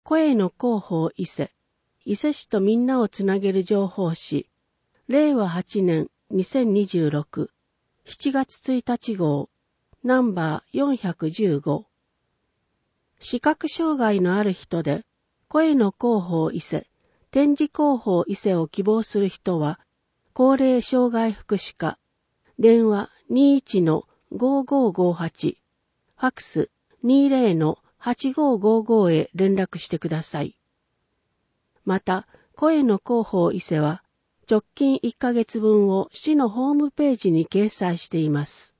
声の広報伊勢、伊勢市とみんなをつなげる情報誌、令和8年2026、7月1日号、ナンバー415。視覚障害のある人で、声の広報伊勢、展示広報伊勢を希望する人は、高齢障害福祉課、電話 21-5558、ファクス 20-8555 へ連絡してください。また、声の広報伊勢は、直近1ヶ月分を市のホームページに掲載しています。